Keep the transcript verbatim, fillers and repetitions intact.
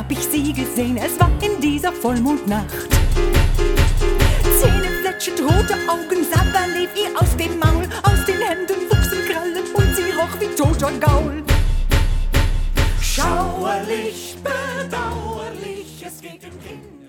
hab ich sie gesehen, es war in dieser Vollmondnacht. Zähne fletschend, rote Augen, Sabber lief ihr aus dem Maul. Aus den Händen wuchsen Krallen und sie roch wie toter Gaul. Schauerlich, bedauerlich, es geht im Kind.